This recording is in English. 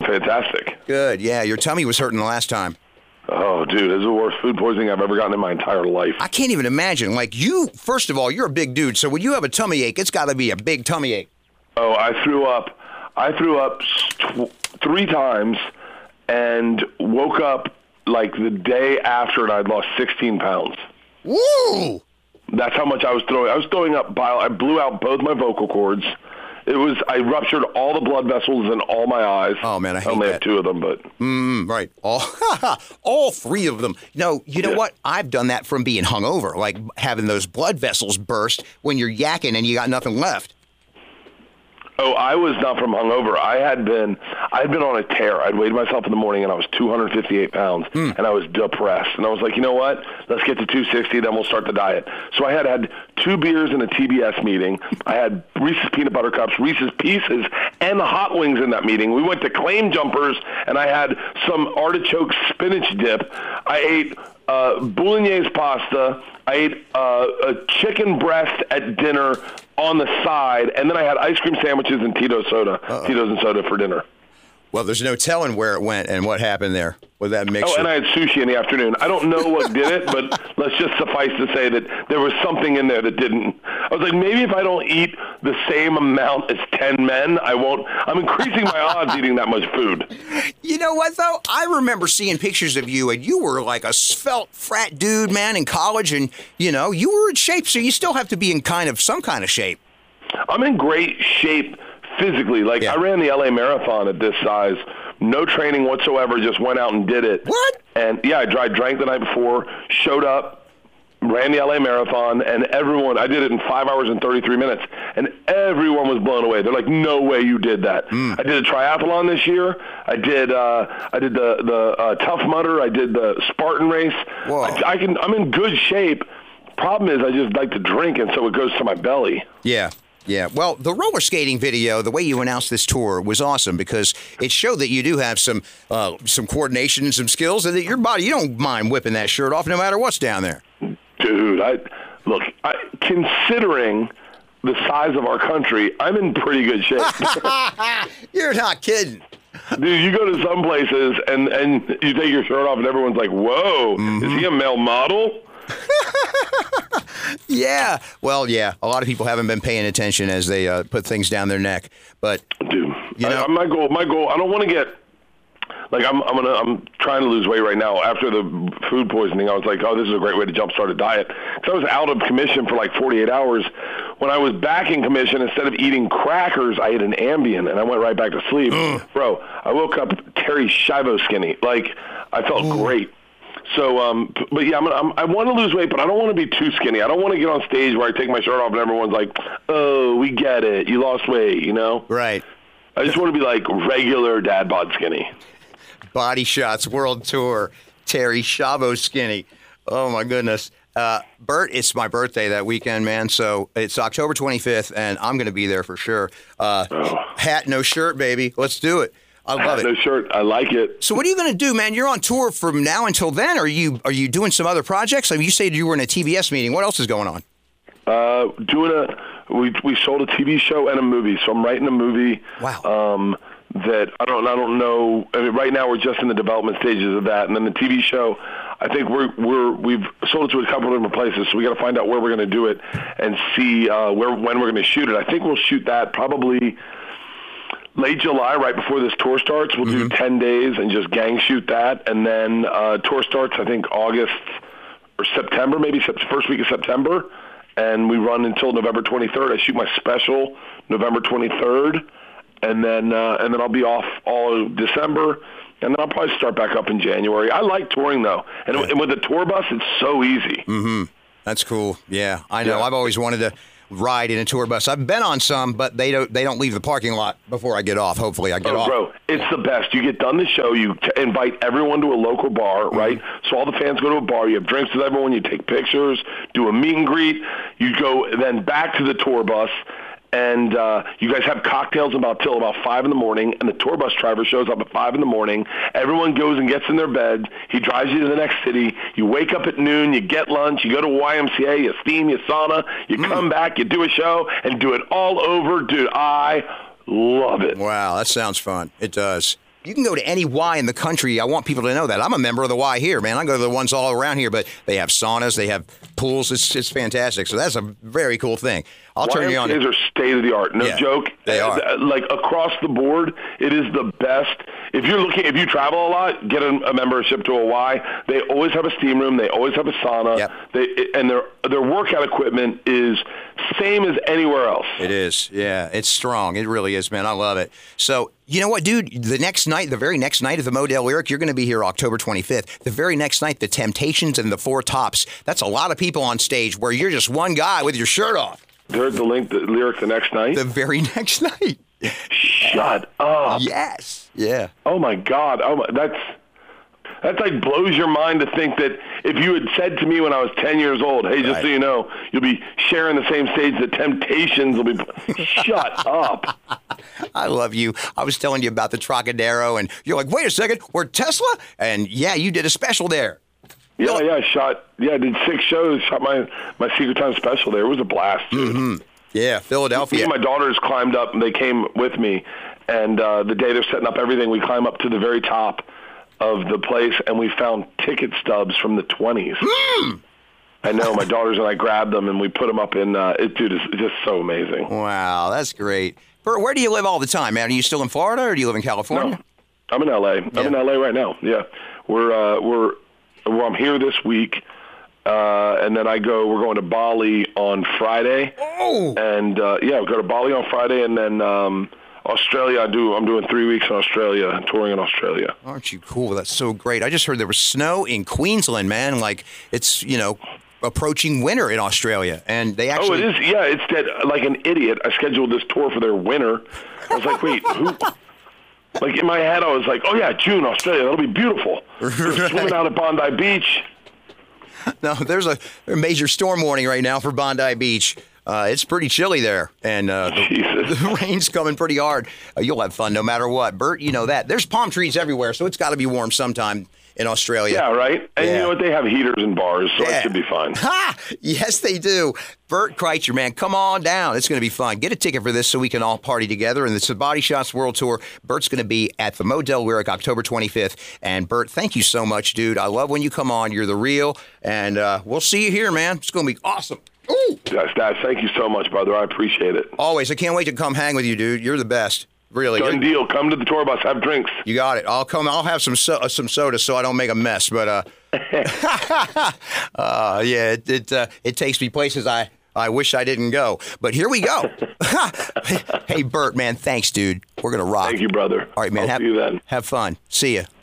fantastic. Good. Yeah, your tummy was hurting the last time. Oh, dude, this is the worst food poisoning I've ever gotten in my entire life. I can't even imagine. Like, first of all, you're a big dude, so when you have a tummy ache, it's got to be a big tummy ache. Oh, I threw up 3 times and woke up like the day after, and I'd lost 16 pounds. Woo! That's how much I was throwing. I was throwing up bile. I blew out both my vocal cords. I ruptured all the blood vessels in all my eyes. Oh, man, I hate that. I only have 2 of them, but. Right. All 3 of them. No, you know what? I've done that from being hungover, like having those blood vessels burst when you're yakking and you got nothing left. Oh, I was not from hungover. I'd been on a tear. I'd weighed myself in the morning, and I was 258 pounds, and I was depressed. And I was like, you know what? Let's get to 260, then we'll start the diet. So I had 2 beers in a TBS meeting. I had Reese's Peanut Butter Cups, Reese's Pieces, and the hot wings in that meeting. We went to Claim Jumpers, and I had some artichoke spinach dip. I ate bolognese pasta. I ate a chicken breast at dinner on the side, and then I had ice cream sandwiches and Tito's and soda for dinner. Well, there's no telling where it went and what happened there with that mixture. Oh, and I had sushi in the afternoon. I don't know what did it, but let's just suffice to say that there was something in there that didn't. I was like, maybe if I don't eat the same amount as 10 men, I won't. I'm increasing my odds eating that much food. You know what, though? I remember seeing pictures of you, and you were like a svelte frat dude, man, in college, and, you were in shape, so you still have to be in some kind of shape. I'm in great shape physically. Like, I ran the LA Marathon at this size. No training whatsoever, just went out and did it. What? And, yeah, I drank the night before, showed up, ran the LA Marathon, and I did it in 5 hours and 33 minutes, and everyone was blown away. They're like, no way you did that. I did a triathlon this year. I did the Tough Mudder. I did the Spartan race. Whoa. I'm in good shape. Problem is I just like to drink, and so it goes to my belly. Yeah. Yeah, well, the roller skating video, the way you announced this tour was awesome because it showed that you do have some coordination and some skills, and that your body, you don't mind whipping that shirt off no matter what's down there. Dude, considering the size of our country, I'm in pretty good shape. You're not kidding. Dude, you go to some places and you take your shirt off and everyone's like, whoa, is he a male model? Yeah. Well, yeah. A lot of people haven't been paying attention as they put things down their neck. But, dude, my goal, I don't want to get, like, I'm trying to lose weight right now. After the food poisoning, I was like, oh, this is a great way to jumpstart a diet. Because I was out of commission for like 48 hours. When I was back in commission, instead of eating crackers, I ate an Ambien, and I went right back to sleep. Bro, I woke up Terry Schiavo skinny. Like, I felt great. So, but yeah, I want to lose weight, but I don't want to be too skinny. I don't want to get on stage where I take my shirt off and everyone's like, oh, we get it. You lost weight, Right. I just want to be like regular dad bod skinny. Body Shots World Tour, Terry Schiavo skinny. Oh, my goodness. Bert, it's my birthday that weekend, man. So it's October 25th, and I'm going to be there for sure. Hat, no shirt, baby. Let's do it. I love it. No shirt. I like it. So what are you going to do, man? You're on tour from now until then. Are you doing some other projects? I mean, you said you were in a TBS meeting. What else is going on? We sold a TV show and a movie. So I'm writing a movie. Wow. That I don't know. I mean, right now we're just in the development stages of that, and then the TV show. I think we've sold it to a couple of different places, so we got to find out where we're going to do it and see when we're going to shoot it. I think we'll shoot that probably late July, right before this tour starts. We'll do 10 days and just gang shoot that. And then tour starts, I think, August or September, maybe first week of September. And we run until November 23rd. I shoot my special November 23rd. And then I'll be off all of December. And then I'll probably start back up in January. I like touring, though. And with the tour bus, it's so easy. Mm-hmm. That's cool. Yeah, I know. Yeah. I've always wanted to ride in a tour bus. I've been on some, but they don't leave the parking lot before I get off. Hopefully I get off. Bro, it's the best. You get done the show, you invite everyone to a local bar, right? So all the fans go to a bar, you have drinks with everyone, you take pictures, do a meet and greet, you go then back to the tour bus, and you guys have cocktails till about 5 in the morning, and the tour bus driver shows up at 5 in the morning. Everyone goes and gets in their beds. He drives you to the next city. You wake up at noon. You get lunch. You go to YMCA. You steam. You sauna. You come back. You do a show and do it all over. Dude, I love it. Wow, that sounds fun. It does. You can go to any Y in the country. I want people to know that. I'm a member of the Y here, man. I go to the ones all around here, but they have saunas, they have pools. It's fantastic. So that's a very cool thing. I'll turn you on. YMCAs are state of the art. No joke. They are. Like across the board, it is the best. If you travel a lot, get a membership to a Y. They always have a steam room. They always have a sauna. Yep. And their workout equipment is same as anywhere else. It is. Yeah, it's strong. It really is, man. I love it. So, you know what, dude? The very next night of the Model Lyric, you're going to be here October 25th. The very next night, the Temptations and the Four Tops. That's a lot of people on stage where you're just one guy with your shirt off. They're at the Lyric the next night? The very next night. Shut up. Yes. Yeah. Oh, my God. That like blows your mind to think that if you had said to me when I was 10 years old, hey, just so you know, you'll be sharing the same stage, the Temptations will be... Shut up. I love you. I was telling you about the Trocadero, and you're like, wait a second, we're Tesla? And yeah, you did a special there. Yeah, I did 6 shows, shot my Secret Time special there. It was a blast, dude. Mm-hmm. Yeah, Philadelphia. Me and my daughters climbed up, and they came with me, and the day they're setting up everything, we climb up to the very top of the place, and we found ticket stubs from the 20s. I know. My daughters and I grabbed them, and we put them up in dude, it's just so amazing. Wow, that's great. Bert, where do you live all the time, man? Are you still in Florida, or do you live in California? No, I'm in L.A. I'm in L.A. right now, yeah. I'm here this week, and then we're going to Bali on Friday. Oh! And, we'll go to Bali on Friday, and then Australia, I'm doing 3 weeks in Australia, touring in Australia. Aren't you cool? That's so great. I just heard there was snow in Queensland, man. Like, it's, approaching winter in Australia. And they actually... Oh, it is? Yeah, it's dead. Like an idiot, I scheduled this tour for their winter. I was like, wait, who... Like, in my head, I was like, oh, yeah, June, Australia, that'll be beautiful. Right. Swimming out at Bondi Beach. No, there's a major storm warning right now for Bondi Beach. It's pretty chilly there, and the rain's coming pretty hard. You'll have fun no matter what. Bert, you know that. There's palm trees everywhere, so it's got to be warm sometime in Australia. Yeah, right? And you know what? They have heaters in bars, so it should be fine. Ha! Yes, they do. Bert Kreischer, man, come on down. It's going to be fun. Get a ticket for this so we can all party together. And it's the Body Shots World Tour. Bert's going to be at the Model Lyric October 25th. And Bert, thank you so much, dude. I love when you come on. You're the real. And we'll see you here, man. It's going to be awesome. Ooh. Yes, Dad, thank you so much, brother. I appreciate it. Always. I can't wait to come hang with you, dude. You're the best. Really. Done deal. Come to the tour bus. Have drinks. You got it. I'll come. I'll have some soda so I don't make a mess. But it takes me places I wish I didn't go. But here we go. Hey, Bert, man, thanks, dude. We're gonna rock. Thank you, brother. All right, man. See you then. Have fun. See ya.